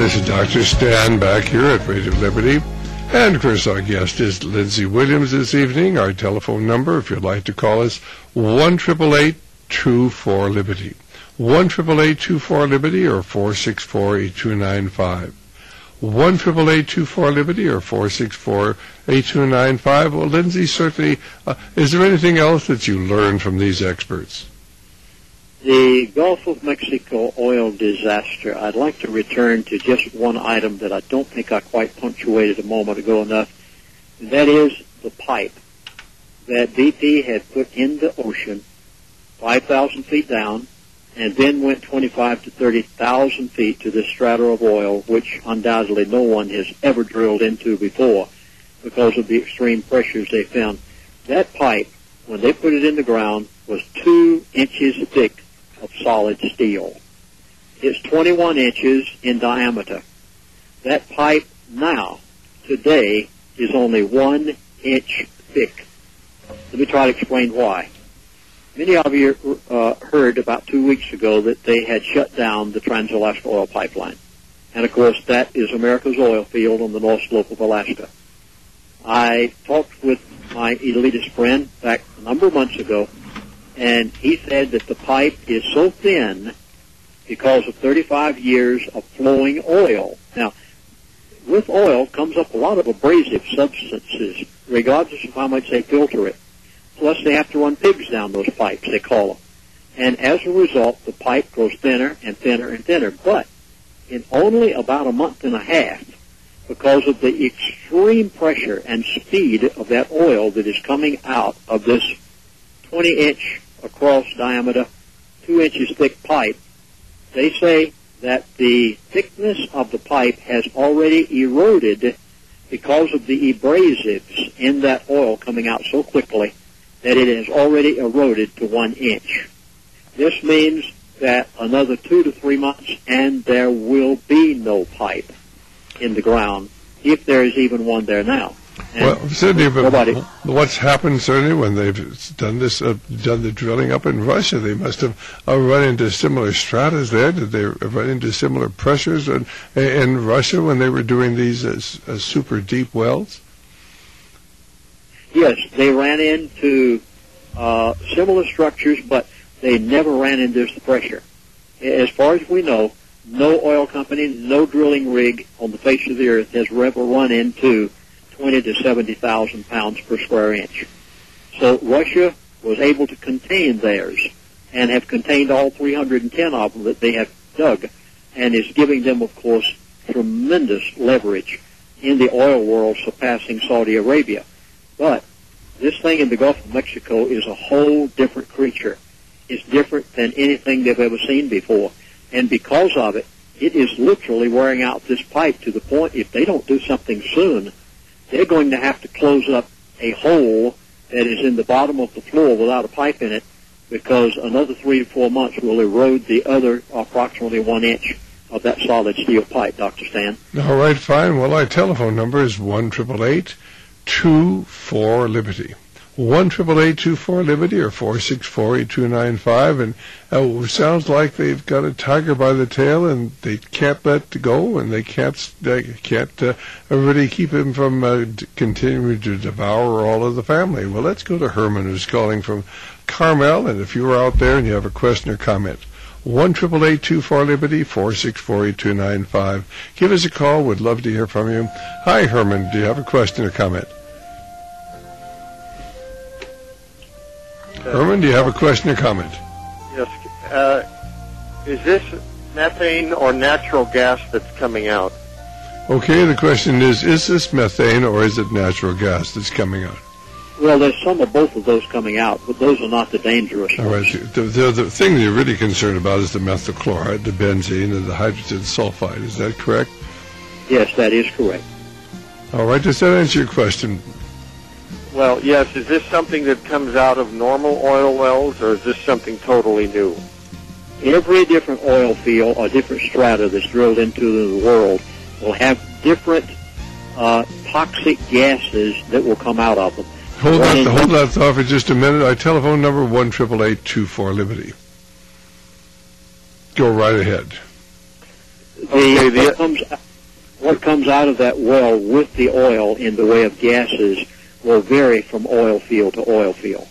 This is Dr. Stan back here at Radio Liberty. And, of course, our guest is Lindsey Williams this evening. Our telephone number, if you'd like to call us, 1-888-24-LIBERTY. 1-888-24-LIBERTY or 464-8295. 1-888-24-LIBERTY or 464-8295. Well, Lindsey, certainly, is there anything else that you learned from these experts? The Gulf of Mexico oil disaster, I'd like to return to just one item that I don't think I quite punctuated a moment ago enough, and that is the pipe that BP had put in the ocean 5,000 feet down and then went 25 to 30,000 feet to the strata of oil, which undoubtedly no one has ever drilled into before because of the extreme pressures they found. That pipe, when they put it in the ground, was 2 inches thick of solid steel. It's 21 inches in diameter. That pipe now, today, is only 1 inch thick. Let me try to explain why. Many of you heard about 2 weeks ago that they had shut down the Trans-Alaska Oil Pipeline. And, of course, that is America's oil field on the North Slope of Alaska. I talked with my elitist friend back a number of months ago, and he said that the pipe is so thin because of 35 years of flowing oil. Now, with oil comes up a lot of abrasive substances, regardless of how much they filter it. Plus, they have to run pigs down those pipes, they call them. And as a result, the pipe grows thinner and thinner and thinner. But in only about a month and a half, because of the extreme pressure and speed of that oil that is coming out of this 20-inch across diameter, 2 inches thick pipe, they say that the thickness of the pipe has already eroded because of the abrasives in that oil coming out so quickly that it has already eroded to 1 inch. This means that another 2 to 3 months and there will be no pipe in the ground, if there is even one there now. And well, certainly, but what's happened, certainly, when they've done this, done the drilling up in Russia, they must have run into similar stratas there. Did they run into similar pressures in Russia when they were doing these super deep wells? Yes, they ran into similar structures, but they never ran into this pressure. As far as we know, no oil company, no drilling rig on the face of the earth has ever run into 20 to 70,000 pounds per square inch. So Russia was able to contain theirs and have contained all 310 of them that they have dug, and is giving them, of course, tremendous leverage in the oil world, surpassing Saudi Arabia. But this thing in the Gulf of Mexico is a whole different creature. It's different than anything they've ever seen before. And because of it, it is literally wearing out this pipe to the point, if they don't do something soon, they're going to have to close up a hole that is in the bottom of the floor without a pipe in it, because another 3 to 4 months will erode the other approximately 1 inch of that solid steel pipe, Dr. Stan. All right, fine. Well, our telephone number is 1-888-24-LIBERTY. 1-888-24-LIBERTY or 464-8295. And it sounds like they've got a tiger by the tail, and they can't let it go, and they can't really keep him from continuing to devour all of the family. Well, let's go to Herman, who's calling from Carmel. And if you're out there and you have a question or comment, 1-888-24-LIBERTY, 464-8295. Give us a call. We'd love to hear from you. Hi, Herman. Do you have a question or comment? Herman, do you have a question or comment? Yes. Is this methane or natural gas that's coming out? Okay, the question is this methane or is it natural gas that's coming out? Well, there's some of both of those coming out, but those are not the dangerous ones. All right. The thing you're really concerned about is the methyl chloride, the benzene, and the hydrogen sulfide. Is that correct? Yes, that is correct. All right. Does that answer your question? Well, yes. Is this something that comes out of normal oil wells, or is this something totally new? Every different oil field or different strata that's drilled into the world will have different toxic gases that will come out of them. Hold that thought for just a minute. Our telephone number, 1-888-24-LIBERTY. Go right ahead. what comes out of that well with the oil in the way of gases will vary from oil field to oil field.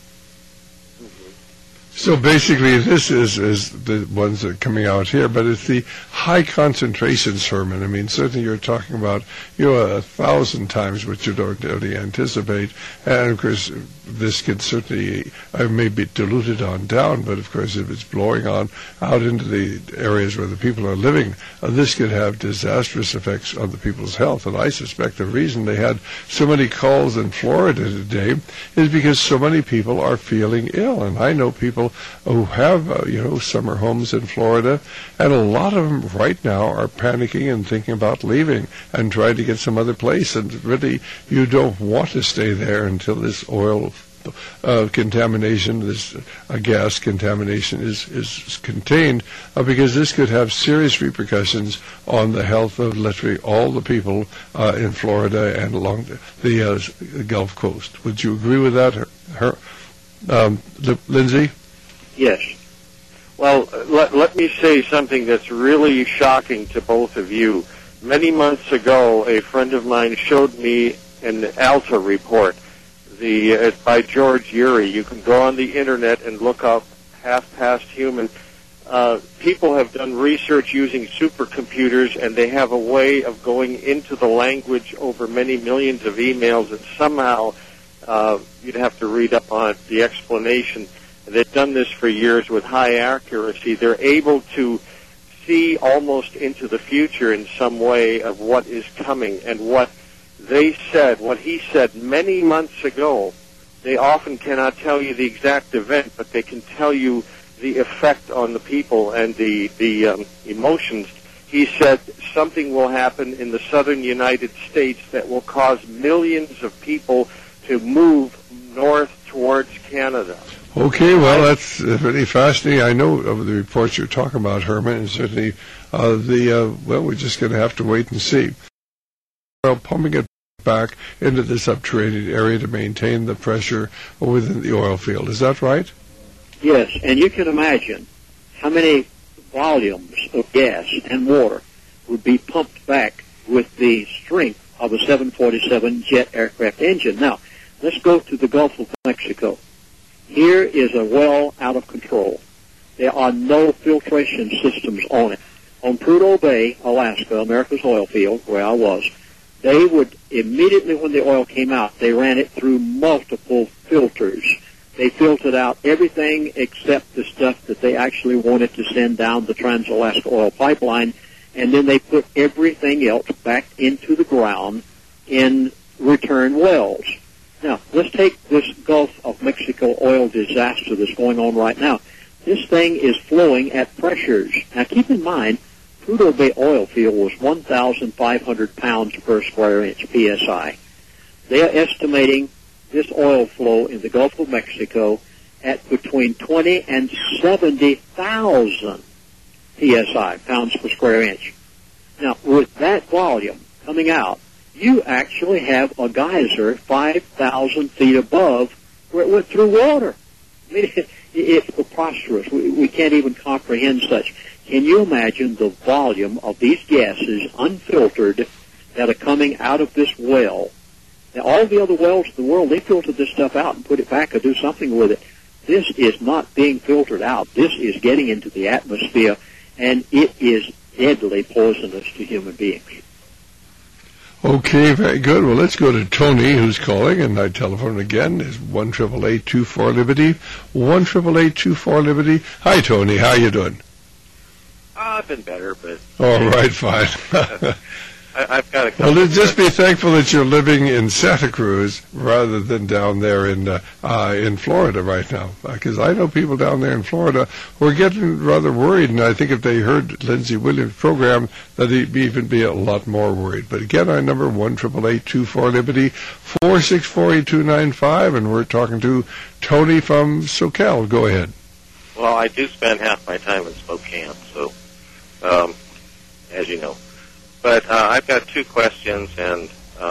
So basically, this is the ones that are coming out here, but it's the high concentrations, Herman. I mean, certainly you're talking about 1,000 times what you'd ordinarily anticipate, and of course, this could certainly maybe diluted on down. But of course, if it's blowing on out into the areas where the people are living, this could have disastrous effects on the people's health. And I suspect the reason they had so many calls in Florida today is because so many people are feeling ill, and I know people who have, summer homes in Florida, and a lot of them right now are panicking and thinking about leaving and trying to get some other place. And really, you don't want to stay there until this oil contamination, this gas contamination is contained, because this could have serious repercussions on the health of literally all the people in Florida and along the Gulf Coast. Would you agree with that, Lindsay? Yes. Well, let me say something that's really shocking to both of you. Many months ago, a friend of mine showed me an ALTA report. It's by George Urey. You can go on the internet and look up half-past human. People have done research using supercomputers, and they have a way of going into the language over many millions of emails, and somehow you'd have to read up on the explanation. They've done this for years with high accuracy. They're able to see almost into the future in some way of what is coming, and what he said many months ago. They often cannot tell you the exact event, but they can tell you the effect on the people and the emotions. He said something will happen in the southern United States that will cause millions of people to move north towards Canada. Okay, well, that's really fascinating. I know of the reports you're talking about, Herman, and certainly we're just going to have to wait and see. Well, pumping it back into the subterranean area to maintain the pressure within the oil field. Is that right? Yes, and you can imagine how many volumes of gas and water would be pumped back with the strength of a 747 jet aircraft engine. Now, let's go to the Gulf of Mexico. Here is a well out of control. There are no filtration systems on it. On Prudhoe Bay, Alaska, America's oil field, where I was, they would immediately when the oil came out, they ran it through multiple filters. They filtered out everything except the stuff that they actually wanted to send down the Trans-Alaska Oil Pipeline, and then they put everything else back into the ground in return wells. Now, let's take this Gulf of Mexico oil disaster that's going on right now. This thing is flowing at pressures. Now, keep in mind, Prudhoe Bay oil field was 1,500 pounds per square inch, PSI. They are estimating this oil flow in the Gulf of Mexico at between 20 and 70,000 PSI, pounds per square inch. Now, with that volume coming out, you actually have a geyser 5,000 feet above where it went through water. I mean, it's preposterous. We can't even comprehend such. Can you imagine the volume of these gases, unfiltered, that are coming out of this well? Now, all the other wells in the world, they filter this stuff out and put it back or do something with it. This is not being filtered out. This is getting into the atmosphere, and it is deadly poisonous to human beings. Okay, very good. Well, let's go to Tony, who's calling, and my telephone again is 1-888-24-LIBERTY, 1-888-24-LIBERTY. Hi, Tony. How you doing? I've been better, but... All right, fine. I've got a couple. Well, just be thankful that you're living in Santa Cruz rather than down there in Florida right now, because I know people down there in Florida who are getting rather worried, and I think if they heard Lindsey Williams' program, that they'd even be a lot more worried. But again, our number 1-888-24-LIBERTY, 464-8295, and we're talking to Tony from SoCal. Go ahead. Well, I do spend half my time in Spokane, so as you know. But I've got two questions, and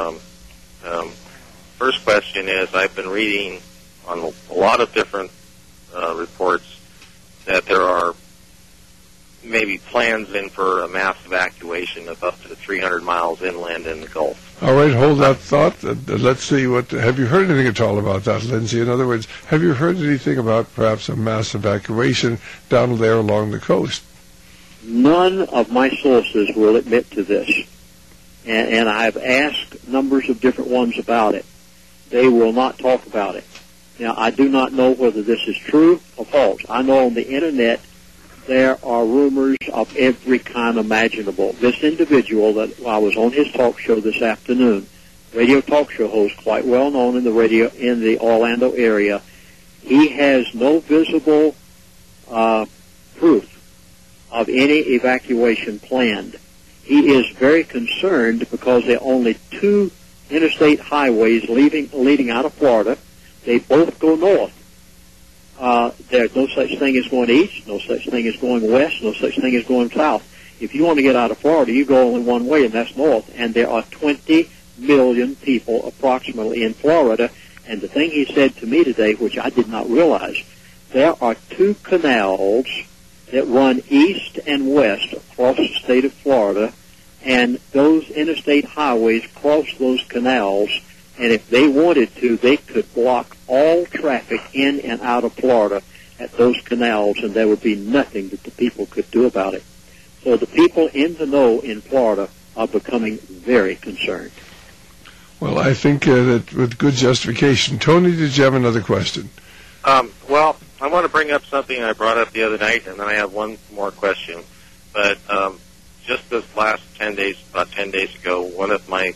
first question is I've been reading on a lot of different reports that there are maybe plans in for a mass evacuation of up to 300 miles inland in the Gulf. All right, hold that thought. Let's see what. Have you heard anything at all about that, Lindsay? In other words, have you heard anything about perhaps a mass evacuation down there along the coast? None of my sources will admit to this, and I've asked numbers of different ones about it. They will not talk about it. Now, I do not know whether this is true or false. I know on the Internet there are rumors of every kind imaginable. This individual that I was on his talk show this afternoon, radio talk show host, quite well known in the Orlando area, he has no visible proof of any evacuation planned. He is very concerned because there are only 2 interstate highways leading out of Florida. They both go north. There's no such thing as going east, no such thing as going west, no such thing as going south. If you want to get out of Florida, you go only one way, and that's north. And there are 20 million people approximately in Florida. And the thing he said to me today, which I did not realize, there are 2 canals that run east and west across the state of Florida, and those interstate highways cross those canals, and if they wanted to, they could block all traffic in and out of Florida at those canals, and there would be nothing that the people could do about it. So the people in the know in Florida are becoming very concerned. Well, I think that with good justification. Tony, did you have another question? Well, I want to bring up something I brought up the other night, and then I have one more question. But just this last 10 days, about 10 days ago, one of my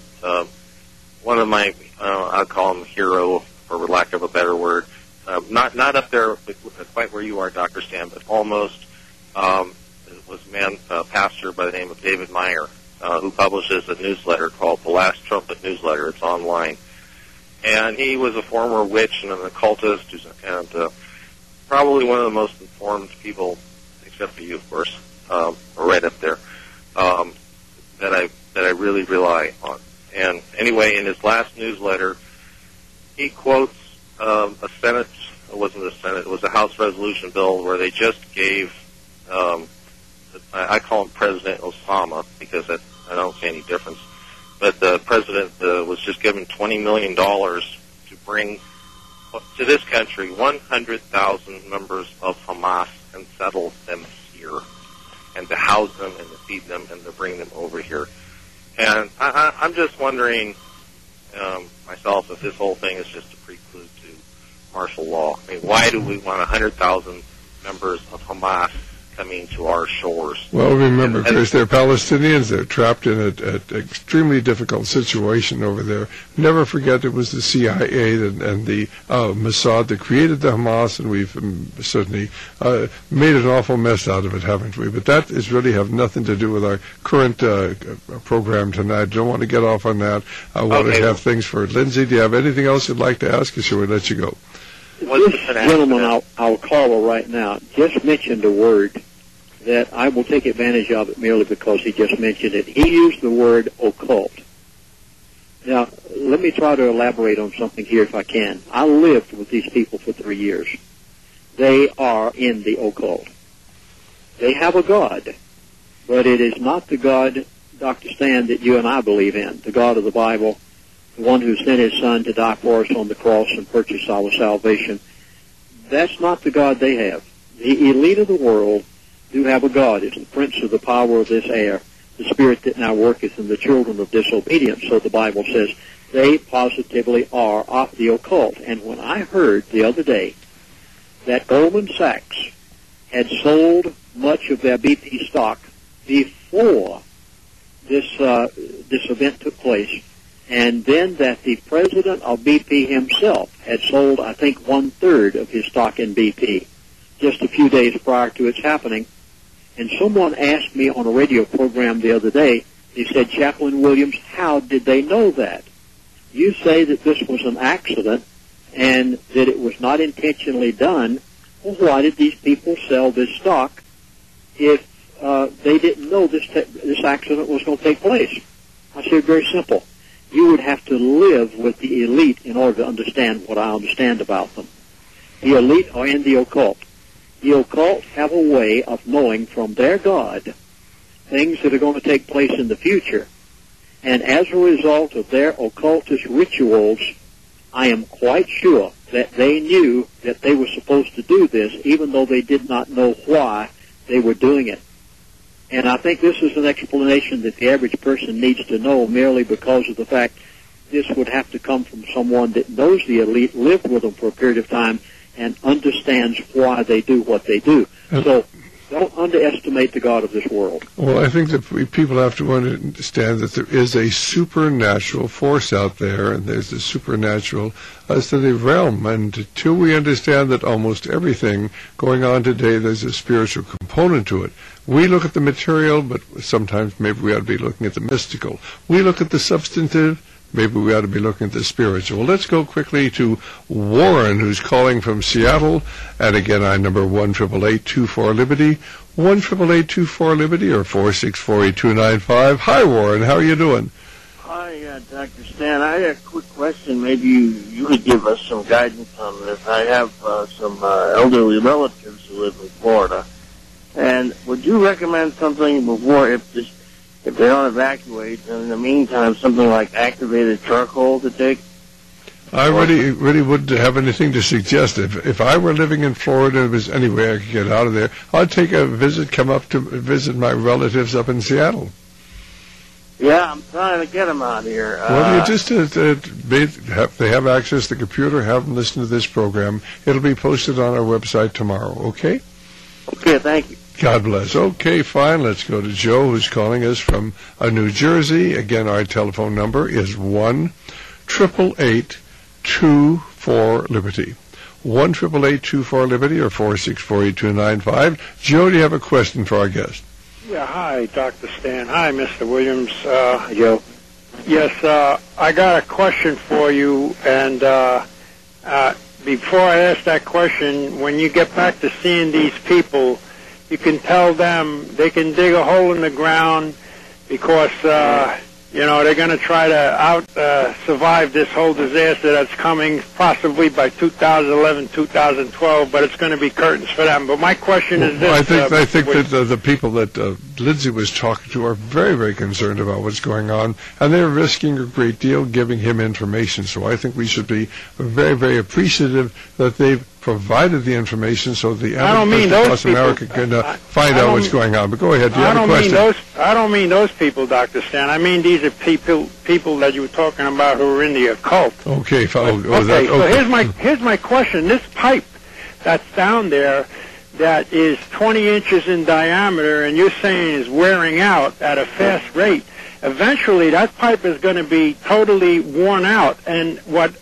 I'll call him hero, for lack of a better word, not up there quite where you are, Dr. Stan, but almost, was a pastor by the name of David Meyer, who publishes a newsletter called The Last Trumpet Newsletter. It's online. And he was a former witch and an occultist, and probably one of the most informed people, except for you, of course, right up there, that I really rely on. And anyway, in his last newsletter, he quotes a Senate, it wasn't a Senate, it was a House resolution bill where they just gave, I call him President Osama because I don't see any difference, but the president was just given $20 million to bring to this country 100,000 members of Hamas and settle them here, and to house them and to feed them and to bring them over here. And I'm just wondering myself if this whole thing is just a prelude to martial law. I mean, why do we want 100,000 members of Hamas coming to our shores? Well, remember, because they're Palestinians. They're trapped in an extremely difficult situation over there. Never forget it was the CIA and the Mossad that created the Hamas, and we've certainly made an awful mess out of it, haven't we? But that is really have nothing to do with our current program tonight. Don't want to get off on that. I want to have things for Lindsay. Do you have anything else you'd like to ask, or should we let you go? This gentleman, our caller right now, just mentioned a word that I will take advantage of it merely because he just mentioned it. He used the word occult. Now, let me try to elaborate on something here if I can. I lived with these people for 3 years. They are in the occult. They have a God, but it is not the God, Dr. Stan, that you and I believe in, the God of the Bible, the one who sent his Son to die for us on the cross and purchase our salvation. That's not the God they have. The elite of the world do have a God. It's the prince of the power of this air, the spirit that now worketh in the children of disobedience. So the Bible says they positively are of the occult. And when I heard the other day that Goldman Sachs had sold much of their BP stock before this event took place, and then that the president of BP himself had sold, I think, 1/3 of his stock in BP just a few days prior to its happening. And someone asked me on a radio program the other day, he said, Chaplain Williams, how did they know that? You say that this was an accident and that it was not intentionally done. Well, why did these people sell this stock if they didn't know this accident was going to take place? I said, very simple. You would have to live with the elite in order to understand what I understand about them. The elite are in the occult. The occult have a way of knowing from their God things that are going to take place in the future. And as a result of their occultist rituals, I am quite sure that they knew that they were supposed to do this, even though they did not know why they were doing it. And I think this is an explanation that the average person needs to know, merely because of the fact this would have to come from someone that knows the elite, lived with them for a period of time, and understands why they do what they do. So don't underestimate the God of this world. Well, I think that people have to understand that there is a supernatural force out there, and there's a supernatural realm. And until we understand that almost everything going on today, there's a spiritual component to it. We look at the material, but sometimes maybe we ought to be looking at the mystical. We look at the substantive. Maybe we ought to be looking at the spiritual. Let's go quickly to Warren, who's calling from Seattle. And again, our number 1-888-24-LIBERTY, 1-888-24-LIBERTY, or 4648295. Hi, Warren. How are you doing? Hi, Dr. Stan. I had a quick question. Maybe you could give us some guidance on this. I have some elderly relatives who live in Florida. And would you recommend something before, if they don't evacuate, and in the meantime, something like activated charcoal to take? I really wouldn't have anything to suggest. If I were living in Florida and there was any way I could get out of there, I'd take a visit, come up to visit my relatives up in Seattle. Yeah, I'm trying to get them out here. Well, you just they have access to the computer, have them listen to this program. It'll be posted on our website tomorrow, okay? Okay, thank you. God bless. Okay, fine. Let's go to Joe, who's calling us from New Jersey. Again, our telephone number is 1-888-24-LIBERTY. 1-888-24-LIBERTY, or 4648295. Joe, do you have a question for our guest? Yeah, hi, Dr. Stan. Hi, Mr. Williams. Joe. Yes, I got a question for you, and before I ask that question, when you get back to seeing these people, you can tell them they can dig a hole in the ground because, they're going to try to survive this whole disaster that's coming possibly by 2011, 2012, but it's going to be curtains for them. But my question is this. I think that the people that Lindsay was talking to are very, very concerned about what's going on, and they're risking a great deal giving him information. So I think we should be very, very appreciative that they've provided the information so the average person across America can find out what's going on. But go ahead. Do you have a question? I don't mean those people, Dr. Stan. I mean these are people that you were talking about who are in the occult. Okay. So here's my question. This pipe that's down there that is 20 inches in diameter, and you're saying is wearing out at a fast rate, eventually that pipe is going to be totally worn out. And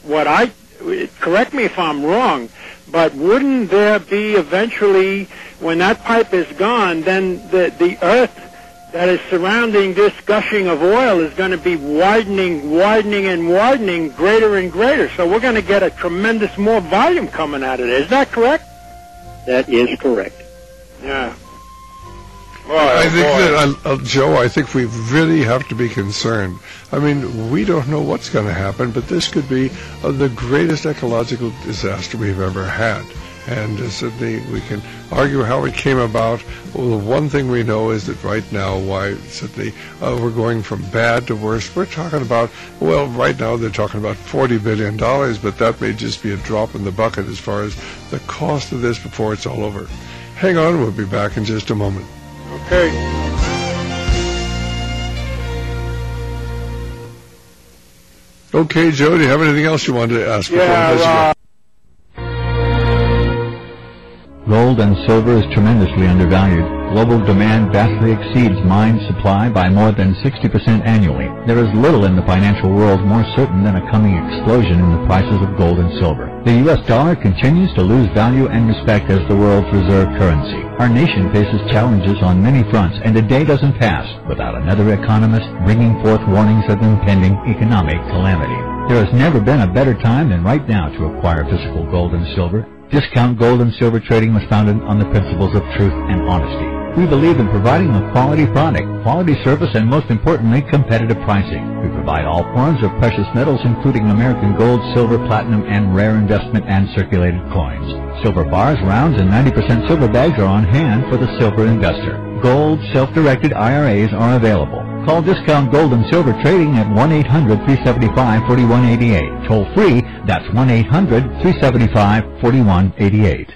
correct me if I'm wrong, but wouldn't there be eventually, when that pipe is gone, then the earth that is surrounding this gushing of oil is going to be widening, greater and greater. So we're going to get a tremendous more volume coming out of it. Is that correct? That is correct. Yeah. I think that, Joe, I think we really have to be concerned. I mean, we don't know what's going to happen, but this could be the greatest ecological disaster we've ever had. And certainly we can argue how it came about. Well, the one thing we know is that right now, why certainly we're going from bad to worse. We're talking about, right now they're talking about $40 billion, but that may just be a drop in the bucket as far as the cost of this before it's all over. Hang on, we'll be back in just a moment. Okay. Okay, Joe, do you have anything else you wanted to ask before we let you go? Gold and silver is tremendously undervalued. Global demand vastly exceeds mine supply by more than 60% annually. There is little in the financial world more certain than a coming explosion in the prices of gold and silver. The U.S. dollar continues to lose value and respect as the world's reserve currency. Our nation faces challenges on many fronts, and a day doesn't pass without another economist bringing forth warnings of impending economic calamity. There has never been a better time than right now to acquire physical gold and silver. Discount Gold and Silver Trading was founded on the principles of truth and honesty. We believe in providing a quality product, quality service, and most importantly, competitive pricing. We provide all forms of precious metals, including American gold, silver, platinum, and rare investment and circulated coins. Silver bars, rounds, and 90% silver bags are on hand for the silver investor. Gold self-directed IRAs are available. Call Discount Gold and Silver Trading at 1-800-375-4188. Toll free, that's 1-800-375-4188.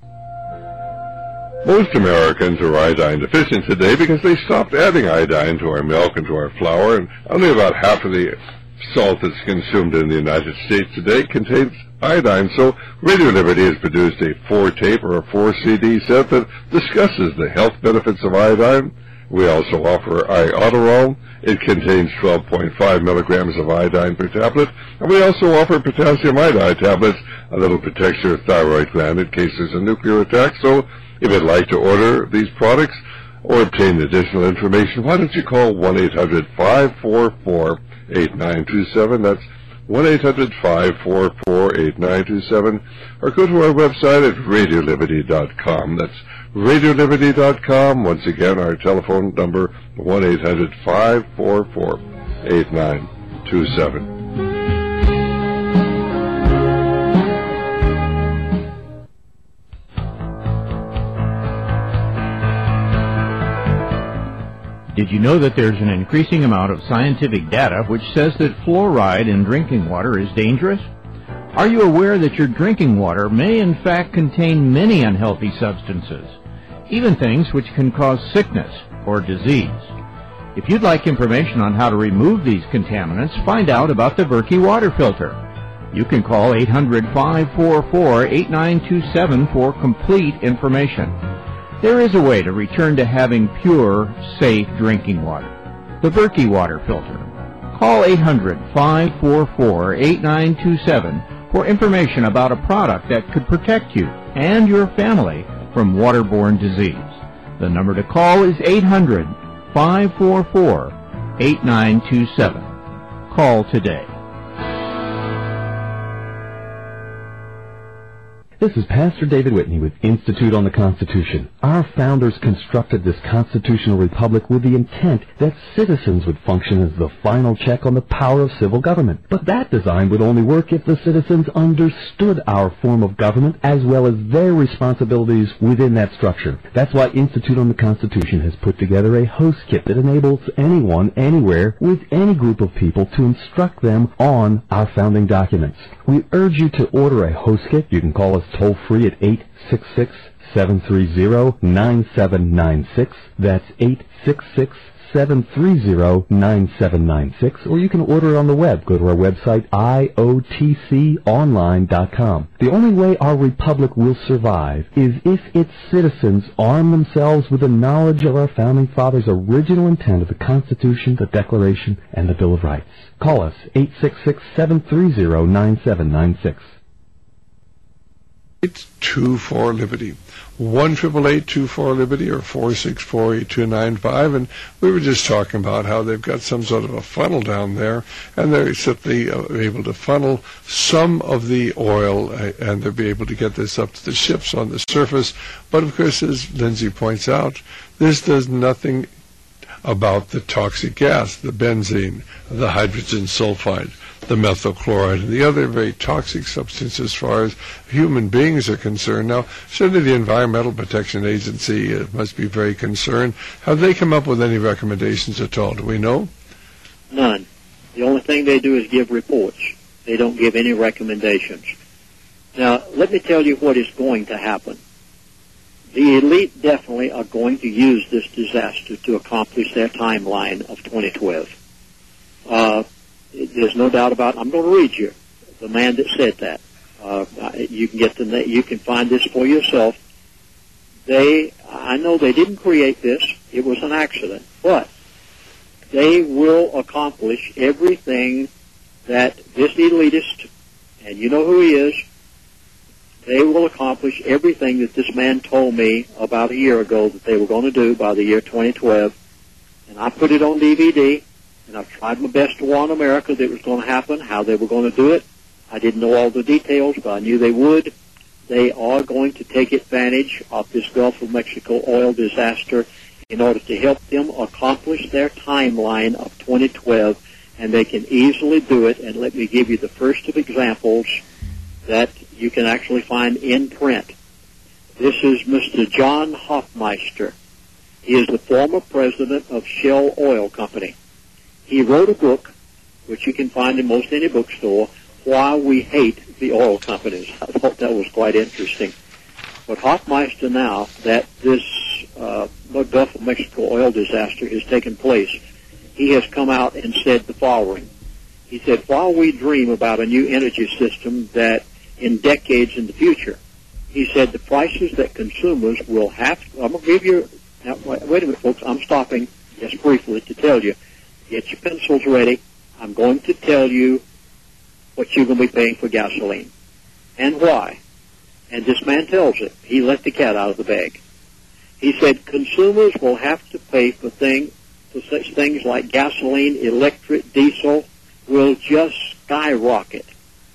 Most Americans are iodine deficient today because they stopped adding iodine to our milk and to our flour, and only about half of the salt that's consumed in the United States today contains iodine. So Radio Liberty has produced a 4-tape or a 4-CD set that discusses the health benefits of iodine. We also offer Iodoral. It contains 12.5 milligrams of iodine per tablet. And we also offer potassium iodide tablets that'll protect your thyroid gland in case there's a nuclear attack. So if you'd like to order these products or obtain additional information, why don't you call 1-800-544-8927. That's 1-800-544-8927. Or go to our website at radioliberty.com. That's radioliberty.com. Once again, our telephone number, 1-800-544-8927. Did you know that there's an increasing amount of scientific data which says that fluoride in drinking water is dangerous? Are you aware that your drinking water may in fact contain many unhealthy substances, even things which can cause sickness or disease? If you'd like information on how to remove these contaminants, find out about the Berkey water filter. You can call 800-544-8927 for complete information. There is a way to return to having pure, safe drinking water. The Berkey water filter. Call 800-544-8927 for information about a product that could protect you and your family from waterborne disease. The number to call is 800-544-8927. Call today. This is Pastor David Whitney with Institute on the Constitution. Our founders constructed this constitutional republic with the intent that citizens would function as the final check on the power of civil government. But that design would only work if the citizens understood our form of government as well as their responsibilities within that structure. That's why Institute on the Constitution has put together a host kit that enables anyone, anywhere, with any group of people to instruct them on our founding documents. We urge you to order a host kit. You can call us toll-free at 866-730-9796. That's 866-730-9796. Or you can order it on the web. Go to our website, iotconline.com. The only way our republic will survive is if its citizens arm themselves with the knowledge of our founding fathers' original intent of the Constitution, the Declaration, and the Bill of Rights. Call us, 866-730-9796. 824-LIBERTY. 1-888-24-LIBERTY or 464-8295. And we were just talking about how they've got some sort of a funnel down there, and they're simply able to funnel some of the oil, and they'll be able to get this up to the ships on the surface. But of course, as Lindsay points out, this does nothing about the toxic gas, the benzene, the hydrogen sulfide, the methyl chloride, and the other very toxic substances as far as human beings are concerned. Now, certainly the Environmental Protection Agency must be very concerned. Have they come up with any recommendations at all? Do we know? None. The only thing they do is give reports. They don't give any recommendations. Now, let me tell you what is going to happen. The elite definitely are going to use this disaster to accomplish their timeline of 2012. There's no doubt about it. I'm going to read you the man that said that. You can find this for yourself. I know they didn't create this. It was an accident. But they will accomplish everything that this elitist, and you know who he is, they will accomplish everything that this man told me about a year ago that they were going to do by the year 2012. And I put it on DVD. And I've tried my best to warn America that it was going to happen, how they were going to do it. I didn't know all the details, but I knew they would. they are going to take advantage of this Gulf of Mexico oil disaster in order to help them accomplish their timeline of 2012, and they can easily do it. And let me give you the first of examples that you can actually find in print. This is Mr. John Hoffmeister. He is the former president of Shell Oil Company. He wrote a book, which you can find in most any bookstore, Why We Hate the Oil Companies. I thought that was quite interesting. But Hoffmeister, now that this Gulf of Mexico oil disaster is taking place, he has come out and said the following. He said, while we dream about a new energy system that in decades in the future, he said the prices that consumers will have to, I'm going to give you, now wait a minute folks, I'm stopping just briefly to tell you, get your pencils ready, I'm going to tell you what you're going to be paying for gasoline and why. And this man tells it. He let the cat out of the bag. He said consumers will have to pay for such things like gasoline, electric, diesel will just skyrocket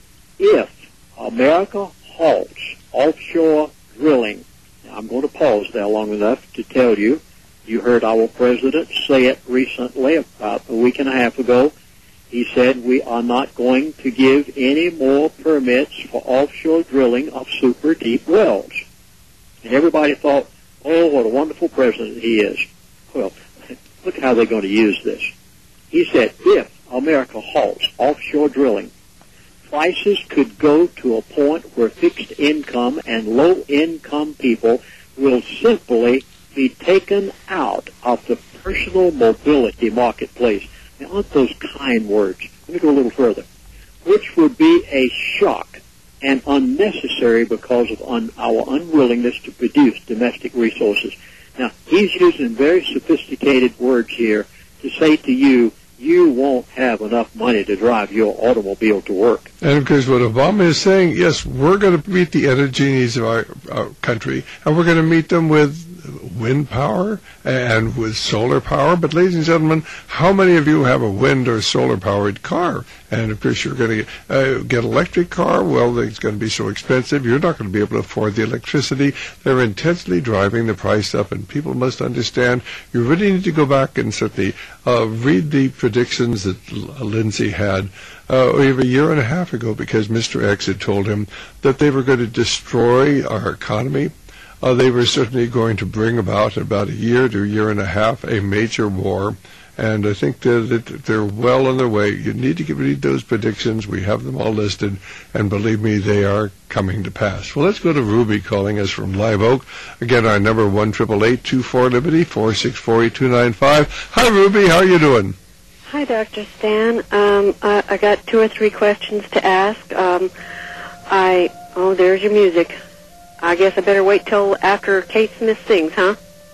if America halts offshore drilling. Now, I'm going to pause there long enough to tell you, you heard our president say it recently, about a week and a half ago. He said we are not going to give any more permits for offshore drilling of super deep wells. And everybody thought, oh, what a wonderful president he is. Well, look how they're going to use this. He said if America halts offshore drilling, prices could go to a point where fixed income and low income people will simply be taken out of the personal mobility marketplace. Now, aren't those kind words? Let me go a little further. Which would be a shock and unnecessary because of our unwillingness to produce domestic resources. Now, he's using very sophisticated words here to say to you, you won't have enough money to drive your automobile to work. And because what Obama is saying, yes, we're going to meet the energy needs of our country, and we're going to meet them with wind power and with solar power. But ladies and gentlemen, how many of you have a wind or solar powered car? And of course you're going to get an electric car. Well, it's going to be so expensive, you're not going to be able to afford the electricity. They're intensely driving the price up, and people must understand you really need to go back and certainly read the predictions that Lindsay had over a year and a half ago, because Mr. X had told him that they were going to destroy our economy. They were certainly going to bring about, in about a year to a year and a half, a major war. And I think that they're well on their way. You need to read those predictions. We have them all listed. And believe me, they are coming to pass. Well, let's go to Ruby calling us from Live Oak. Again, our number 1-888-24-LIBERTY, 464-8295. Hi, Ruby. How are you doing? Hi, Dr. Stan. I got 2 or 3 questions to ask. There's your music. I guess I better wait till after Kate Smith sings, huh?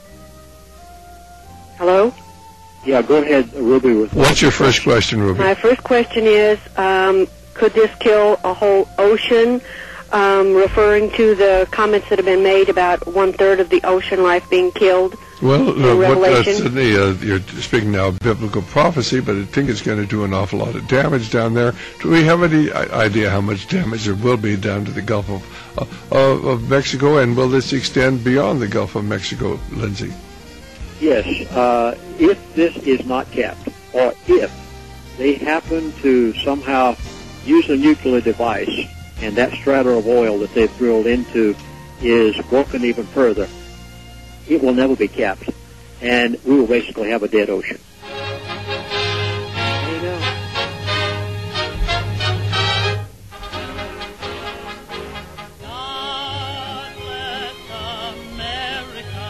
Hello? Yeah, go ahead, Ruby. What's your first question, Ruby? My first question is, could this kill a whole ocean, referring to the comments that have been made about 1/3 of the ocean life being killed? Well, you're speaking now of biblical prophecy, but I think it's going to do an awful lot of damage down there. Do we have any idea how much damage there will be down to the Gulf of Mexico, and will this extend beyond the Gulf of Mexico, Lindsay? Yes, if this is not capped, or if they happen to somehow use a nuclear device and that strata of oil that they've drilled into is broken even further, it will never be capped, and we will basically have a dead ocean. There you go. God bless America,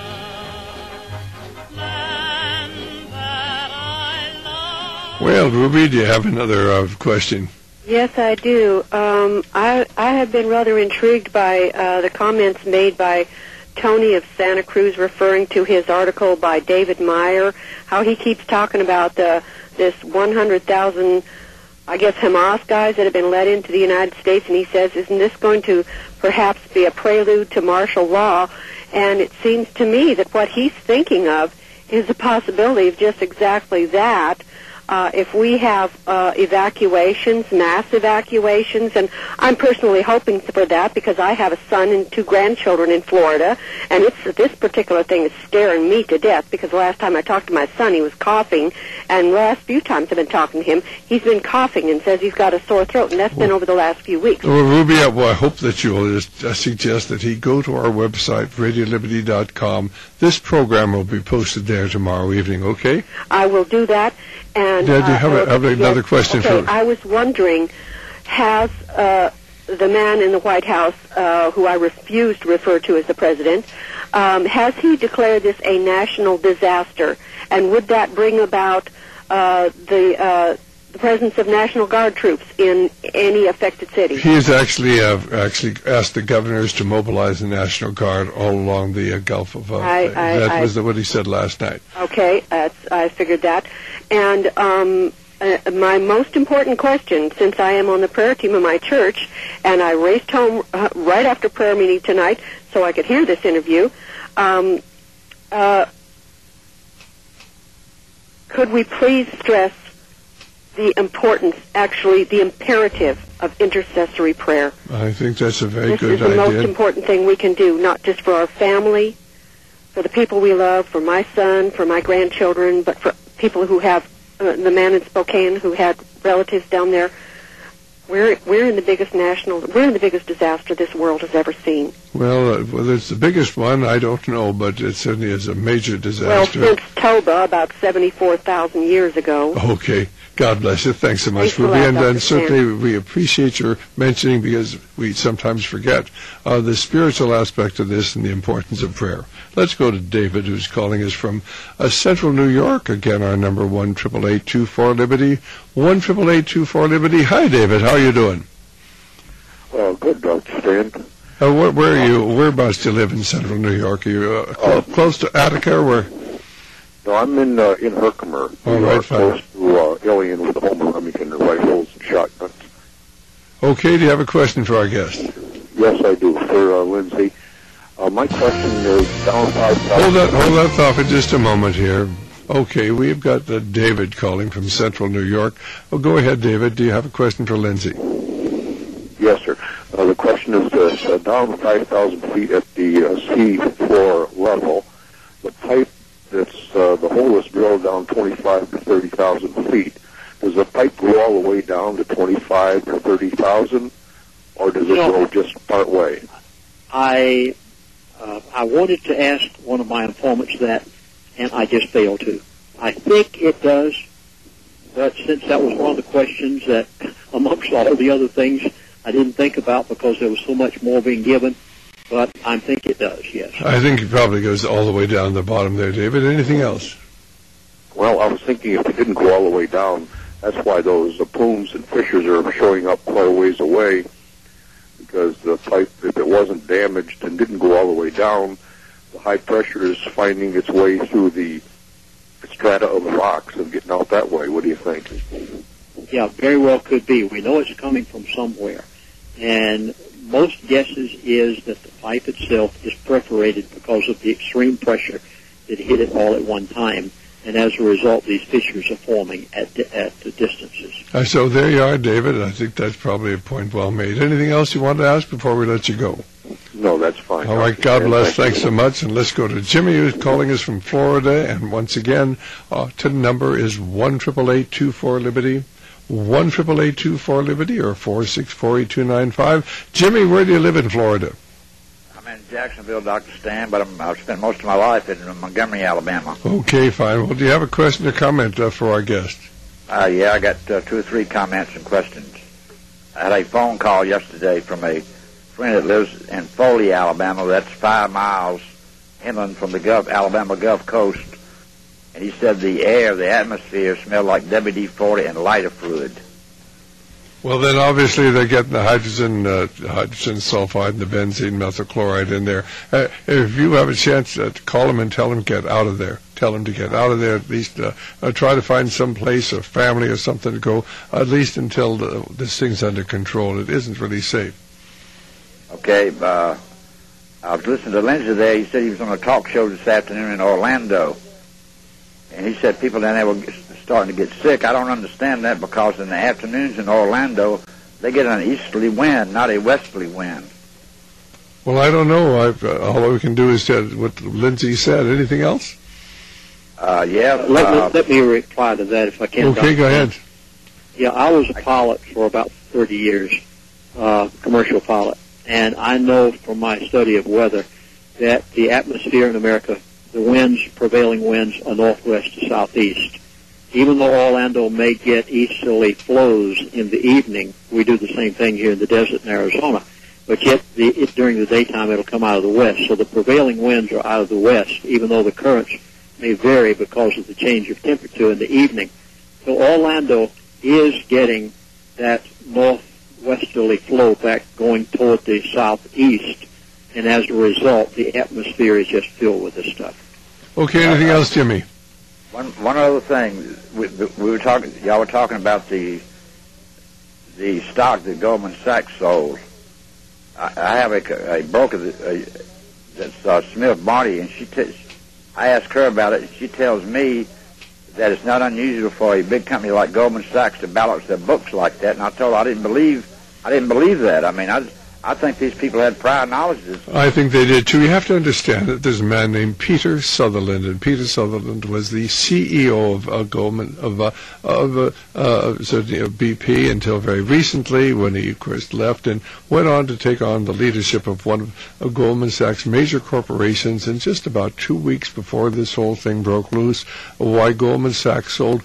land that I love. Well, Ruby, do you have another question? Yes, I do. I have been rather intrigued by the comments made by Tony of Santa Cruz, referring to his article by David Meyer, how he keeps talking about this 100,000, I guess, Hamas guys that have been let into the United States, and he says, isn't this going to perhaps be a prelude to martial law? And it seems to me that what he's thinking of is the possibility of just exactly that. if we have evacuations, mass evacuations, and I'm personally hoping for that because I have a son and 2 grandchildren in Florida, and this particular thing is scaring me to death because the last time I talked to my son, he was coughing, and the last few times I've been talking to him, he's been coughing and says he's got a sore throat, and that's been over the last few weeks. Well, Ruby, I hope that you'll suggest that he go to our website, radioliberty.com. This program will be posted there tomorrow evening, okay? I will do that. And yeah, do you have another question okay, for? I was wondering, has the man in the White House, who I refuse to refer to as the president, has he declared this a national disaster? And would that bring about the presence of National Guard troops in any affected city? He has actually asked the governors to mobilize the National Guard all along the Gulf of. That was what he said last night. Okay, I figured that. And my most important question, since I am on the prayer team of my church, and I raced home right after prayer meeting tonight so I could hear this interview, could we please stress the importance, actually the imperative of intercessory prayer? I think that's a very good idea. This is the most important thing we can do, not just for our family, for the people we love, for my son, for my grandchildren, but for people who have, the man in Spokane who had relatives down there. We're in the biggest disaster this world has ever seen. Well, whether it's the biggest one, I don't know, but it certainly is a major disaster. Well, since Toba, about 74,000 years ago. Okay. God bless you. Thanks so much, Ruby. And certainly we appreciate your mentioning, because we sometimes forget the spiritual aspect of this and the importance of prayer. Let's go to David, who's calling us from Central New York. Again, our number 1-888-24-LIBERTY, 1-888-24-LIBERTY. Hi, David. How are you doing? Well, good, Dr. Stan. Where are you? Whereabouts do you live in Central New York? Are you close to Attica, or where? No, I'm in Herkimer. All right, fine. Close to Ilion with Homer Remington rifles and shotguns. Okay, do you have a question for our guest? Yes, I do, for Lindsay. My question is down 5,000. Hold that thought for just a moment here. Okay, we've got David calling from Central New York. Well, go ahead, David. Do you have a question for Lindsay? Yes, sir. The question is this. Down 5,000 feet at the sea floor level, the pipe that's the hole is drilled down 25 to 30,000 feet. Does the pipe go all the way down to 25 to 30,000, or does it go just part way? I wanted to ask one of my informants that, and I just failed to. I think it does, but since that was one of the questions that, amongst all the other things, I didn't think about because there was so much more being given, but I think it does, yes. I think it probably goes all the way down the bottom there, David. Anything else? Well, I was thinking if it didn't go all the way down, that's why those plumes and fissures are showing up quite a ways away, because the pipe, if it wasn't damaged and didn't go all the way down, the high pressure is finding its way through the strata of the rocks and getting out that way. What do you think? Yeah, very well could be. We know it's coming from somewhere. And most guesses is that the pipe itself is perforated because of the extreme pressure that hit it all at one time. And as a result, these fissures are forming at the distances. So there you are, David. I think that's probably a point well made. Anything else you want to ask before we let you go? No, that's fine. All right, God bless. Thanks so much. And let's go to Jimmy, who's calling us from Florida. And once again, the number is 1-888-24-LIBERTY, 1-888-24-LIBERTY, or 464-8295. Jimmy, where do you live in Florida? I'm in Jacksonville, Dr. Stan, but I've spent most of my life in Montgomery, Alabama. Okay, fine. Well, do you have a question or comment for our guest? Yeah, I got 2 or 3 comments and questions. I had a phone call yesterday from a friend that lives in Foley, Alabama. That's 5 miles inland from the Alabama Gulf Coast. And he said the air, the atmosphere, smelled like WD-40 and lighter fluid. Well, then obviously they're getting the hydrogen sulfide and the benzene methyl chloride in there. If you have a chance to call them and tell them to get out of there. Tell them to get out of there, at least try to find some place or family or something to go, at least until this thing's under control. It isn't really safe. Okay, I was listening to Lindsay there. He said he was on a talk show this afternoon in Orlando. And he said people down there were starting to get sick. I don't understand that because in the afternoons in Orlando, they get an easterly wind, not a westerly wind. Well, I don't know. All we can do is what Lindsay said. Anything else? Let me reply to that if I can. Okay, go ahead. Yeah, I was a pilot for about 30 years, commercial pilot, and I know from my study of weather that the atmosphere in America, the prevailing winds are northwest to southeast. Even though Orlando may get easterly flows in the evening, we do the same thing here in the desert in Arizona. But yet, during the daytime, it'll come out of the west. So the prevailing winds are out of the west, even though the currents may vary because of the change of temperature in the evening. So Orlando is getting that northwesterly flow back going toward the southeast, and as a result, the atmosphere is just filled with this stuff. Okay, anything else, Jimmy? One other thing, we were talking. Y'all were talking about the stock that Goldman Sachs sold. I have a broker that's Smith Barney, and I asked her about it, and she tells me that it's not unusual for a big company like Goldman Sachs to balance their books like that. And I told her I didn't believe that. I mean, I think these people had prior knowledge. I think they did too. You have to understand that there's a man named Peter Sutherland, and Peter Sutherland was the CEO of Goldman BP until very recently, when he of course left and went on to take on the leadership of one of Goldman Sachs' major corporations. And just about 2 weeks before this whole thing broke loose, why Goldman Sachs sold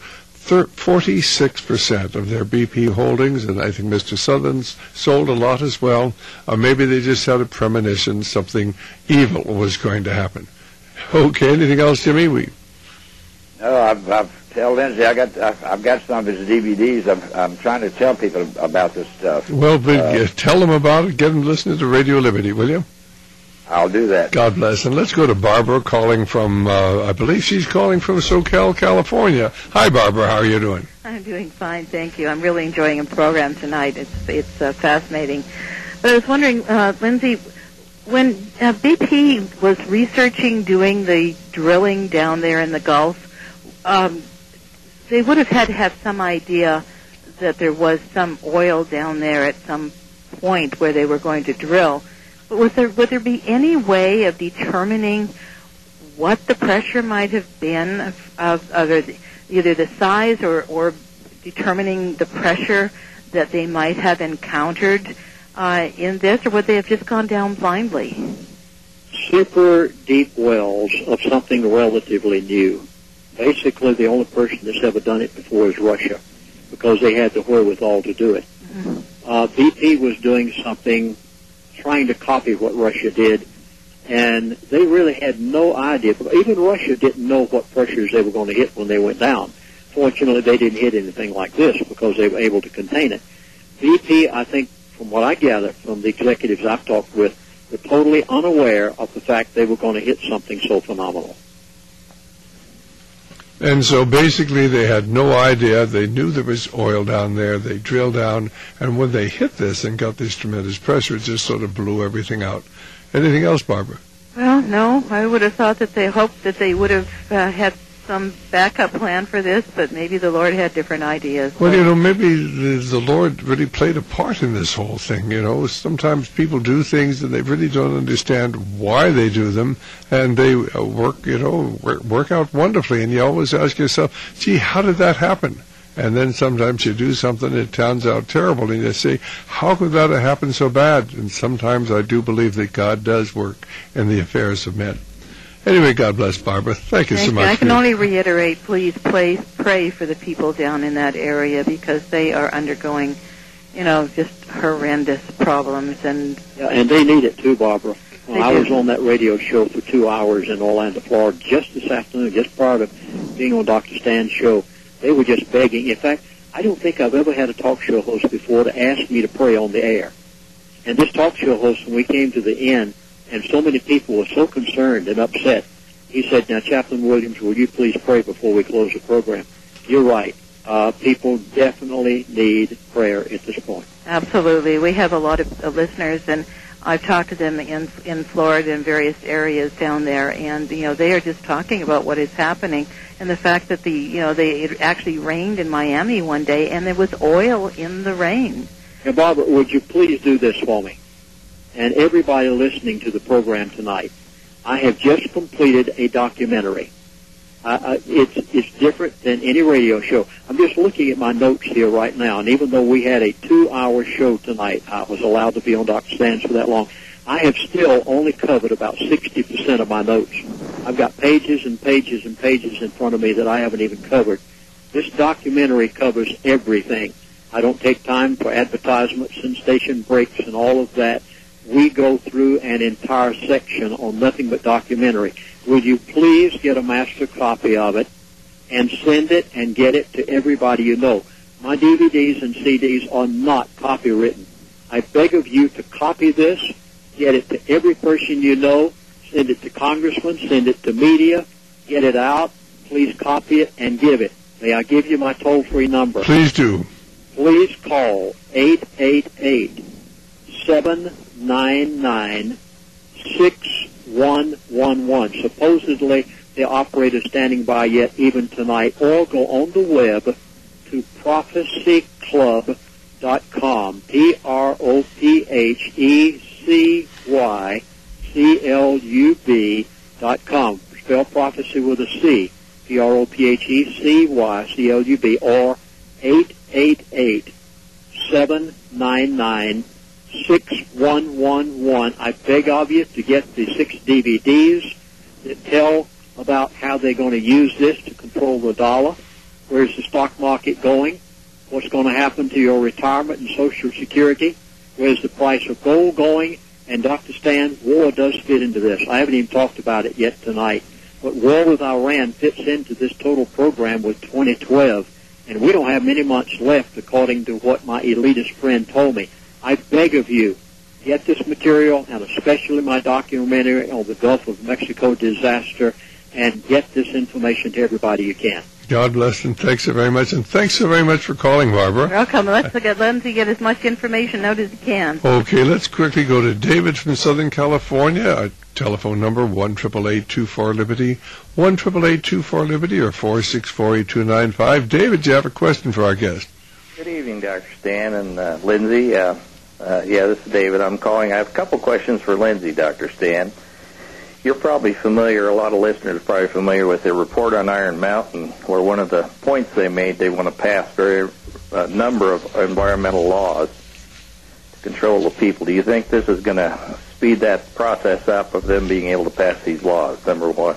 46% of their BP holdings, and I think Mr. Sutherland's sold a lot as well. Or maybe they just had a premonition something evil was going to happen. Okay, anything else, Jimmy? No, I've tell Lindsay I've got some of his DVDs. I'm trying to tell people about this stuff. Well, tell them about it. Get them listening to Radio Liberty, will you? I'll do that. God bless. And let's go to Barbara calling from, I believe she's calling from SoCal, California. Hi, Barbara. How are you doing? I'm doing fine, thank you. I'm really enjoying the program tonight. It's fascinating. But I was wondering, Lindsay, when BP was researching doing the drilling down there in the Gulf, they would have had to have some idea that there was some oil down there at some point where they were going to drill. But would there be any way of determining what the pressure might have been of either the size or determining the pressure that they might have encountered in this, or would they have just gone down blindly? Super deep wells of something relatively new. Basically, the only person that's ever done it before is Russia, because they had the wherewithal to do it. Mm-hmm. BP was doing something, trying to copy what Russia did, and they really had no idea. Even Russia didn't know what pressures they were going to hit when they went down. Fortunately, they didn't hit anything like this because they were able to contain it. BP, I think, from what I gather from the executives I've talked with, were totally unaware of the fact they were going to hit something so phenomenal. And so basically they had no idea. They knew there was oil down there. They drilled down, and when they hit this and got this tremendous pressure, it just sort of blew everything out. Anything else, Barbara? Well, no. I would have thought that they hoped that they would have had some backup plan for this, but maybe the Lord had different ideas. Well, maybe the Lord really played a part in this whole thing. Sometimes people do things and they really don't understand why they do them, and they work out wonderfully. And you always ask yourself, gee, how did that happen? And then sometimes you do something and it turns out terrible, and you say, how could that have happened so bad? And sometimes I do believe that God does work in the affairs of men. Anyway, God bless, Barbara. Thank you so much. I can only reiterate, please pray for the people down in that area, because they are undergoing, just horrendous problems. And they need it too, Barbara. I was on that radio show for 2 hours in Orlando, Florida, just this afternoon, just prior to being on Dr. Stan's show. They were just begging. In fact, I don't think I've ever had a talk show host before to ask me to pray on the air. And this talk show host, when we came to the end, and so many people were so concerned and upset, he said, now, Chaplain Williams, will you please pray before we close the program? You're right. People definitely need prayer at this point. Absolutely. We have a lot of listeners, and I've talked to them in Florida and various areas down there, and they are just talking about what is happening and the fact that it actually rained in Miami one day and there was oil in the rain. Hey, Barbara, would you please do this for me? And everybody listening to the program tonight, I have just completed a documentary. It's different than any radio show. I'm just looking at my notes here right now, and even though we had a 2-hour show tonight, I was allowed to be on Dr. Stan's for that long, I have still only covered about 60% of my notes. I've got pages and pages and pages in front of me that I haven't even covered. This documentary covers everything. I don't take time for advertisements and station breaks and all of that. We go through an entire section on nothing but documentary. Will you please get a master copy of it and send it and get it to everybody you know? My DVDs and CDs are not copywritten. I beg of you to copy this, get it to every person you know, send it to congressmen, send it to media, get it out. Please copy it and give it. May I give you my toll-free number? Please do. Please call 888-799-6111. Supposedly, the operator standing by yet even tonight. Or go on the web to prophecyclub.com. prophecyclub.com. Spell prophecy with a C. prophecyclub, or 888-799-6111. I beg of you to get the 6 DVDs that tell about how they're going to use this to control the dollar. Where's the stock market going? What's going to happen to your retirement and Social Security? Where's the price of gold going? And Dr. Stan, war does fit into this. I haven't even talked about it yet tonight. But war with Iran fits into this total program with 2012. And we don't have many months left, according to what my elitist friend told me. I beg of you, get this material, and especially my documentary on the Gulf of Mexico disaster, and get this information to everybody you can. God bless, and thanks so very much. And thanks so very much for calling, Barbara. Welcome. Let's get Lindsay get as much information out as he can. Okay, let's quickly go to David from Southern California. Our telephone number, 1-888-24-LIBERTY, 1-888-24-LIBERTY, or 464-8295. David, do you have a question for our guest? Good evening, Dr. Stan and Lindsay. This is David. I'm calling. I have a couple questions for Lindsay, Dr. Stan. You're probably familiar, a lot of listeners are probably familiar with the report on Iron Mountain, where one of the points they made, they want to pass a number of environmental laws to control the people. Do you think this is going to speed that process up of them being able to pass these laws, number one?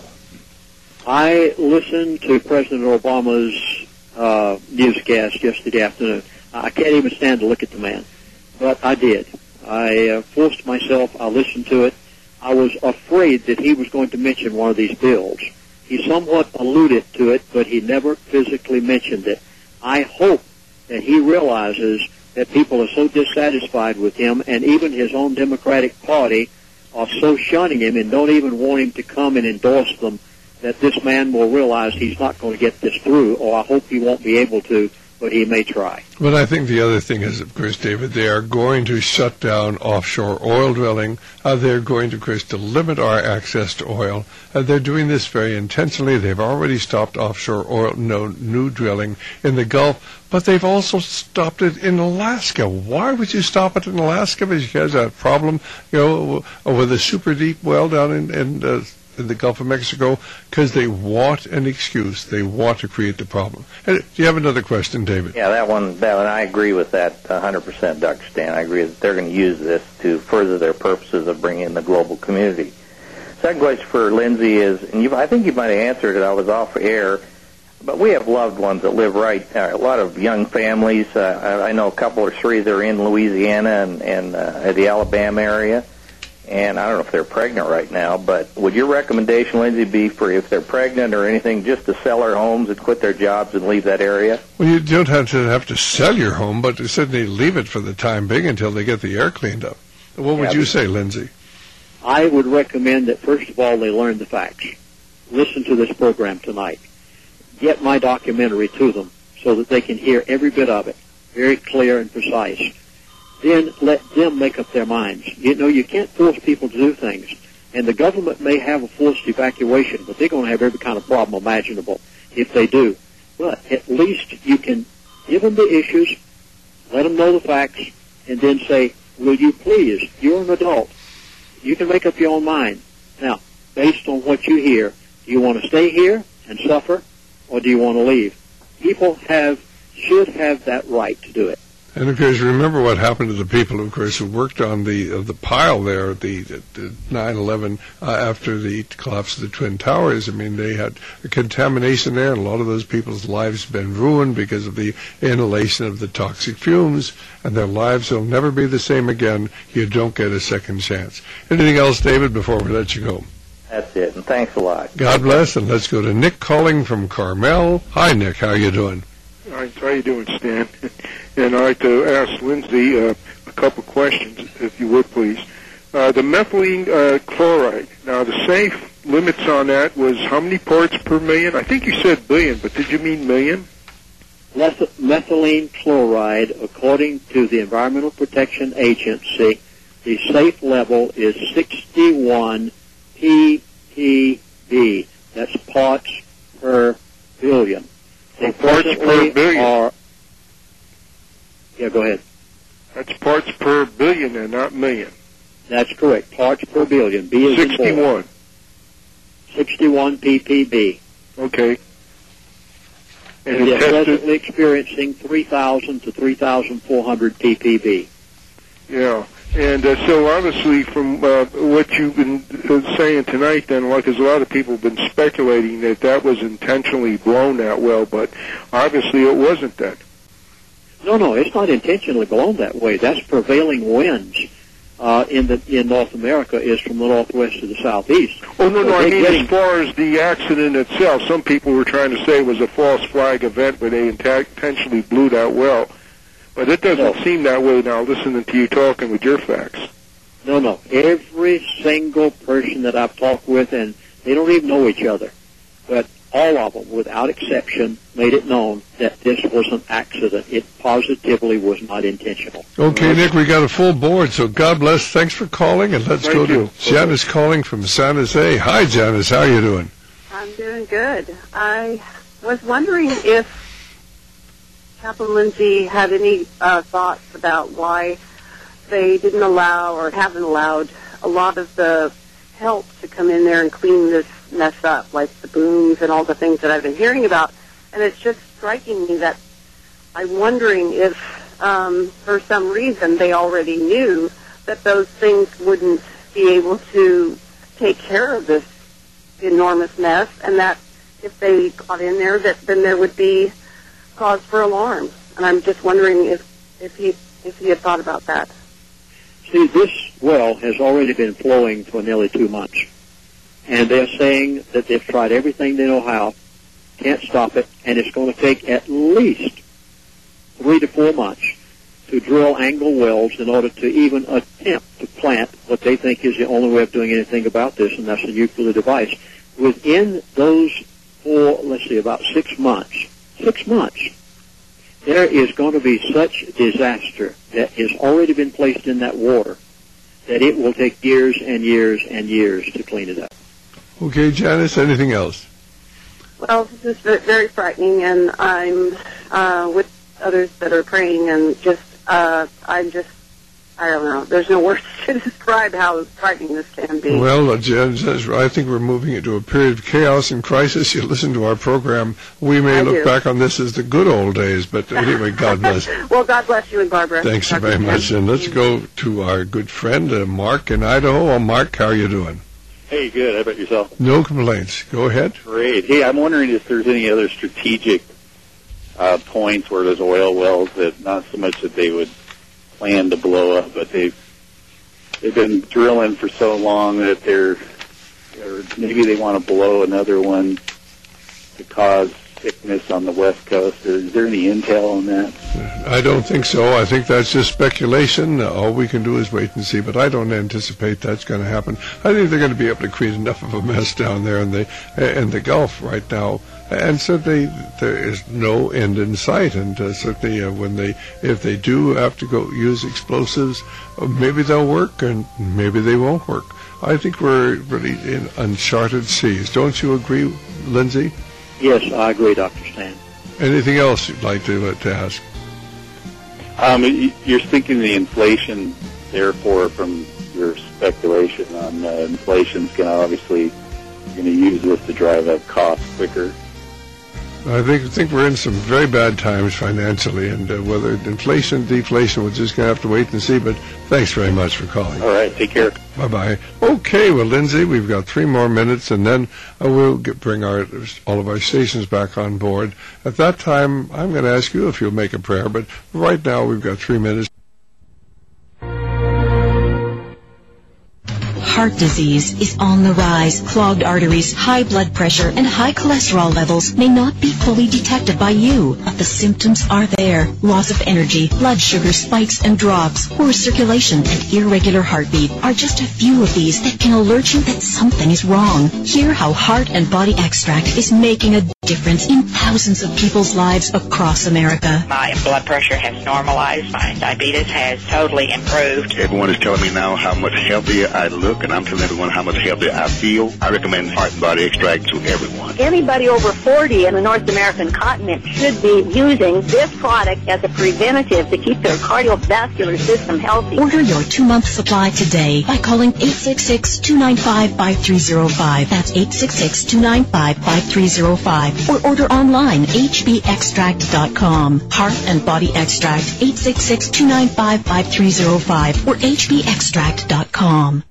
I listened to President Obama's newscast yesterday afternoon. I can't even stand to look at the man, but I did. I forced myself. I listened to it. I was afraid that he was going to mention one of these bills. He somewhat alluded to it, but he never physically mentioned it. I hope that he realizes that people are so dissatisfied with him, and even his own Democratic Party are so shunning him and don't even want him to come and endorse them, that this man will realize he's not going to get this through, or I hope he won't be able to, but he may try. But I think the other thing is, of course, David, they are going to shut down offshore oil drilling. They're going to, of course, to limit our access to oil. They're doing this very intentionally. They've already stopped offshore oil, new drilling in the Gulf, but they've also stopped it in Alaska. Why would you stop it in Alaska? Because you guys have a problem, with a super deep well down in the Gulf of Mexico, because they want an excuse. They want to create the problem. Do you have another question, David? Yeah, that one, I agree with that 100%, Dr. Stan. I agree that they're going to use this to further their purposes of bringing in the global community. Second question for Lindsay is, and I think you might have answered it, I was off air, but we have loved ones that live a lot of young families. I know a couple or three that are in Louisiana and the Alabama area. And I don't know if they're pregnant right now, but would your recommendation, Lindsay, be for if they're pregnant or anything, just to sell their homes and quit their jobs and leave that area? Well, you don't have to sell your home, but you certainly leave it for the time being until they get the air cleaned up. What would you say, Lindsay? I would recommend that, first of all, they learn the facts. Listen to this program tonight. Get my documentary to them so that they can hear every bit of it, very clear and precise. then let them make up their minds. You know, you can't force people to do things. And the government may have a forced evacuation, but they're going to have every kind of problem imaginable if they do. But at least you can give them the issues, let them know the facts, and then say, will you please, you're an adult, you can make up your own mind. Now, based on what you hear, do you want to stay here and suffer, or do you want to leave? People should have that right to do it. And of course, remember what happened to the people, of course, who worked on the pile there at the 9/11 after the collapse of the Twin Towers. I mean, they had a contamination there, and a lot of those people's lives have been ruined because of the inhalation of the toxic fumes, and their lives will never be the same again. You don't get a second chance. Anything else, David, before we let you go? That's it, and thanks a lot. God bless, and let's go to Nick calling from Carmel. Hi, Nick. How you doing? All right, how you doing, Stan? And I'd like to ask Lindsay a couple questions, if you would, please. The methylene chloride. Now, the safe limits on that was how many parts per million? I think you said billion, but did you mean million? Methylene chloride, according to the Environmental Protection Agency, the safe level is 61 ppb. That's parts per billion. They parts per billion. Yeah, go ahead. That's parts per billion and not million. That's correct. Parts per billion. B is 61. 61 ppb. Okay. And they're presently experiencing 3,000 to 3,400 ppb. Yeah. And so obviously from what you've been saying tonight, then, like, there's a lot of people have been speculating that was intentionally blown that well, but obviously it wasn't that. No, it's not intentionally blown that way. That's prevailing winds in North America is from the northwest to the southeast. Oh, no, I mean as far as the accident itself, some people were trying to say it was a false flag event where they intentionally blew that well. But it doesn't seem that way now, listening to you talking with your facts. No. Every single person that I've talked with, and they don't even know each other, but all of them, without exception, made it known that this was an accident. It positively was not intentional. Okay, Nick, we got a full board, so God bless. Thanks for calling, and let's go to Janice calling from San Jose. Hi, Janice. How are you doing? I'm doing good. I was wondering if Chaplain Lindsay had any thoughts about why they didn't allow or haven't allowed a lot of the help to come in there and clean this mess up, like the booms and all the things that I've been hearing about. And it's just striking me that I'm wondering if, for some reason, they already knew that those things wouldn't be able to take care of this enormous mess, and that if they got in there, then there would be cause for alarm. And I'm just wondering if he had thought about that. See, this well has already been flowing for nearly 2 months. And they're saying that they've tried everything they know how, can't stop it, and it's going to take at least 3 to 4 months to drill angle wells in order to even attempt to plant what they think is the only way of doing anything about this, and that's a nuclear device. Within those about 6 months, there is going to be such disaster that has already been placed in that water that it will take years and years and years to clean it up. Okay, Janice, anything else? Well, this is very frightening, and I'm with others that are praying, and I don't know. There's no words to describe how frightening this can be. Well, Janice, I think we're moving into a period of chaos and crisis. You listen to our program. We may look back on this as the good old days, but anyway, God bless. Well, God bless you and Barbara. Thanks very much. And let's go to our good friend, Mark in Idaho. Oh, Mark, how are you doing? Hey, good. How about yourself? No complaints. Go ahead. Great. Hey, I'm wondering if there's any other strategic points where there's oil wells that not so much that they would plan to blow up, but they've been drilling for so long that or maybe they want to blow another one to cause sickness on the West Coast. Is there any intel on that? I don't think so. I think that's just speculation. All we can do is wait and see, but I don't anticipate that's going to happen. I think they're going to be able to create enough of a mess down there in the Gulf right now and certainly there is no end in sight. And certainly, if they do have to go use explosives, maybe they'll work, and maybe they won't work. I think we're really in uncharted seas. Don't you agree, Lindsay? Yes, I agree, Dr. Stan. Anything else you'd like to ask? You're thinking the inflation, therefore, from your speculation on inflation's going to use this to drive up costs quicker. I think we're in some very bad times financially, and whether inflation, deflation, we're just going to have to wait and see. But thanks very much for calling. All right, take care. Bye-bye. Okay, well, Lindsay, we've got 3 more minutes, and then we'll bring all of our stations back on board. At that time, I'm going to ask you if you'll make a prayer, but right now we've got 3 minutes. Heart disease is on the rise. Clogged arteries, high blood pressure, and high cholesterol levels may not be fully detected by you, but the symptoms are there. Loss of energy, blood sugar spikes and drops, poor circulation, and irregular heartbeat are just a few of these that can alert you that something is wrong. Hear how Heart and Body Extract is making a difference in thousands of people's lives across America. My blood pressure has normalized. My diabetes has totally improved. Everyone is telling me now how much healthier I look, and I'm telling everyone how much healthier I feel. I recommend Heart and Body Extract to everyone. Anybody over 40 in the North American continent should be using this product as a preventative to keep their cardiovascular system healthy. Order your 2-month supply today by calling 866-295-5305. That's 866-295-5305. Or order online, hbextract.com. Heart and Body Extract, 866-295-5305 or hbextract.com.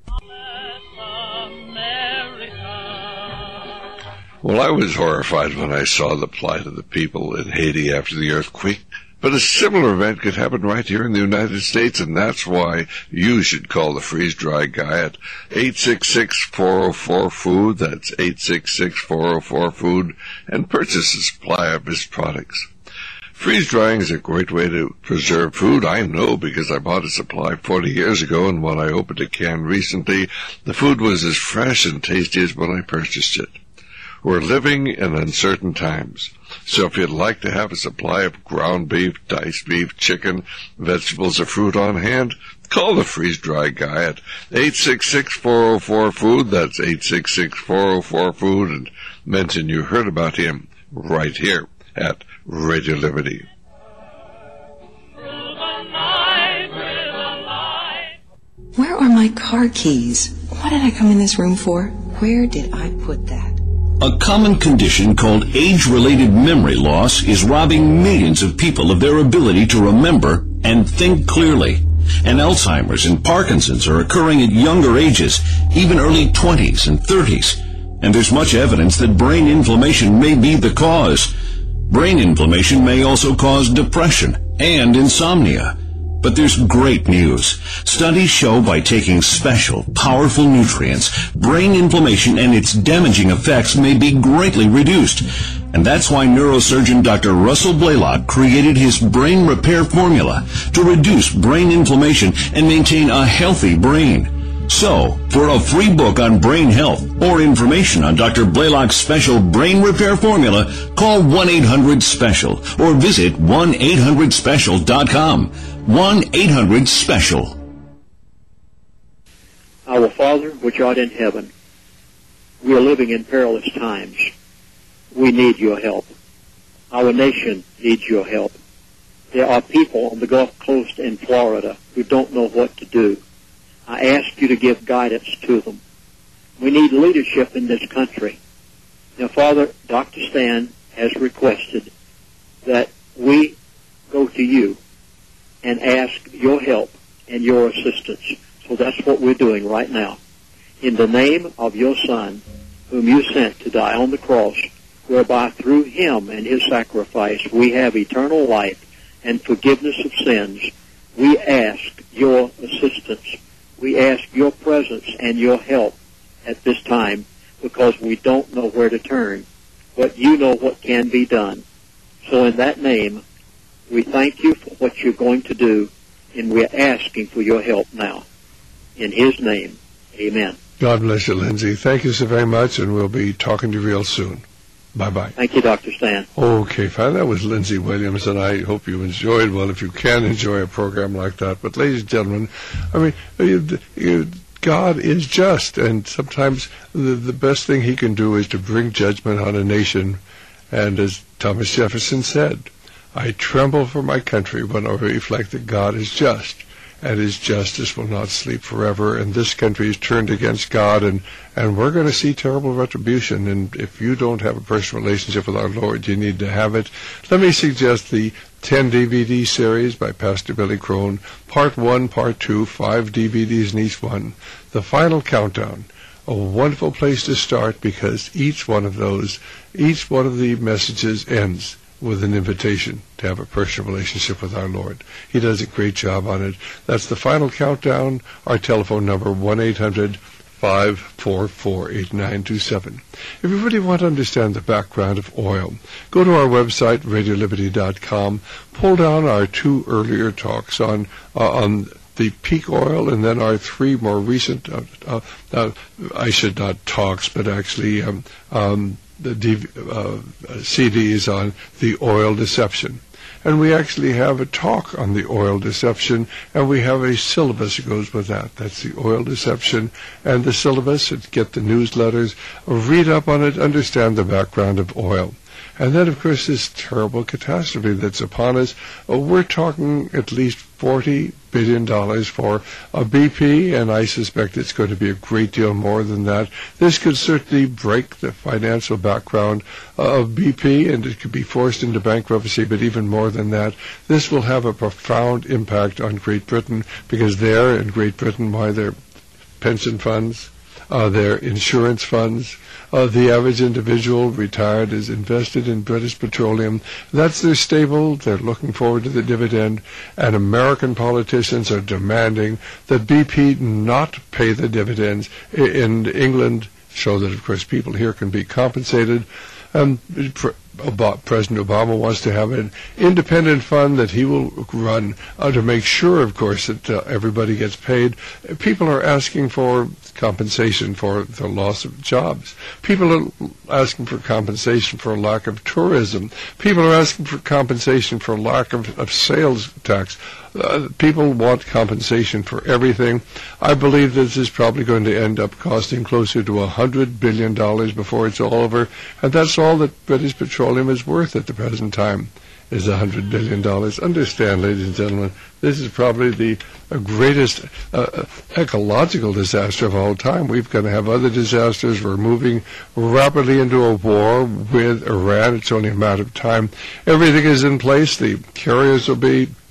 Well, I was horrified when I saw the plight of the people in Haiti after the earthquake. But a similar event could happen right here in the United States, and that's why you should call the Freeze Dry Guy at 866-404-FOOD. That's 866-404-FOOD, and purchase a supply of his products. Freeze drying is a great way to preserve food. I know because I bought a supply 40 years ago, and when I opened a can recently, the food was as fresh and tasty as when I purchased it. We're living in uncertain times, so if you'd like to have a supply of ground beef, diced beef, chicken, vegetables, or fruit on hand, call the Freeze Dry Guy at 866-404-FOOD. That's 866-404-FOOD, and mention you heard about him right here at Radio Liberty. Where are my car keys? What did I come in this room for? Where did I put that? A common condition called age-related memory loss is robbing millions of people of their ability to remember and think clearly. And Alzheimer's and Parkinson's are occurring at younger ages, even early 20s and 30s. And there's much evidence that brain inflammation may be the cause. Brain inflammation may also cause depression and insomnia. But there's great news. Studies show by taking special, powerful nutrients, brain inflammation and its damaging effects may be greatly reduced. And that's why neurosurgeon Dr. Russell Blaylock created his brain repair formula to reduce brain inflammation and maintain a healthy brain. So, for a free book on brain health or information on Dr. Blaylock's special brain repair formula, call 1-800-SPECIAL or visit 1-800-SPECIAL.com. 1-800-SPECIAL. Our Father, which art in heaven, we are living in perilous times. We need your help. Our nation needs your help. There are people on the Gulf Coast in Florida who don't know what to do. I ask you to give guidance to them. We need leadership in this country. Now, Father, Dr. Stan has requested that we go to you and ask your help and your assistance. So that's what we're doing right now. In the name of your Son, whom you sent to die on the cross, whereby through him and his sacrifice we have eternal life and forgiveness of sins, we ask your assistance. We ask your presence and your help at this time because we don't know where to turn, but you know what can be done. So in that name, we thank you for what you're going to do, and we're asking for your help now. In his name, amen. God bless you, Lindsay. Thank you so very much, and we'll be talking to you real soon. Bye-bye. Thank you, Dr. Stan. Okay, fine. That was Lindsey Williams, and I hope you enjoyed, well, if you can enjoy a program like that. But, ladies and gentlemen, I mean, God is just, and sometimes the best thing he can do is to bring judgment on a nation. And as Thomas Jefferson said, I tremble for my country when I reflect that God is just, and his justice will not sleep forever, and this country is turned against God, and we're going to see terrible retribution. And if you don't have a personal relationship with our Lord, you need to have it. Let me suggest the 10 DVD series by Pastor Billy Crone, Part 1, Part 2, 5 DVDs in each one. The Final Countdown, a wonderful place to start, because each one of the messages ends with an invitation to have a personal relationship with our Lord. He does a great job on it. That's The Final Countdown. Our telephone number, 1-800-544-8927. If you really want to understand the background of oil, go to our website, radioliberty.com, pull down our 2 earlier talks on the peak oil, and then our 3 more recent, I should not talks, but actually CDs on the oil deception. And we actually have a talk on the oil deception, and we have a syllabus that goes with that. That's the oil deception and the syllabus, and get the newsletters, read up on it, understand the background of oil. And then, of course, this terrible catastrophe that's upon us. We're talking at least $40 billion for BP, and I suspect it's going to be a great deal more than that. This could certainly break the financial background of BP, and it could be forced into bankruptcy, but even more than that, this will have a profound impact on Great Britain, because there in Great Britain, why their pension funds, their insurance funds, the average individual retired is invested in British Petroleum. That's their stable. They're looking forward to the dividend. And American politicians are demanding that BP not pay the dividends in England, so that, of course, people here can be compensated. President Obama wants to have an independent fund that he will run to make sure, of course, that everybody gets paid. People are asking for compensation for the loss of jobs. People are asking for compensation for a lack of tourism. People are asking for compensation for lack of sales tax. People want compensation for everything. I believe this is probably going to end up costing closer to $100 billion before it's all over, and that's all that British Petroleum is worth at the present time, is $100 billion. Understand, ladies and gentlemen, this is probably the greatest ecological disaster of all time. We're going to have other disasters. We're moving rapidly into a war with Iran. It's only a matter of time. Everything is in place. The carriers will be